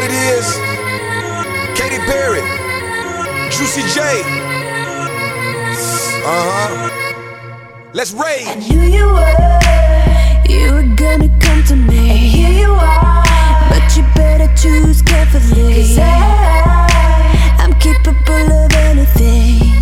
what it is? Katy Perry, Juicy J. Let's rage. I knew you were gonna come to me, and here you are. But you better choose carefully, 'cause I'm capable of anything.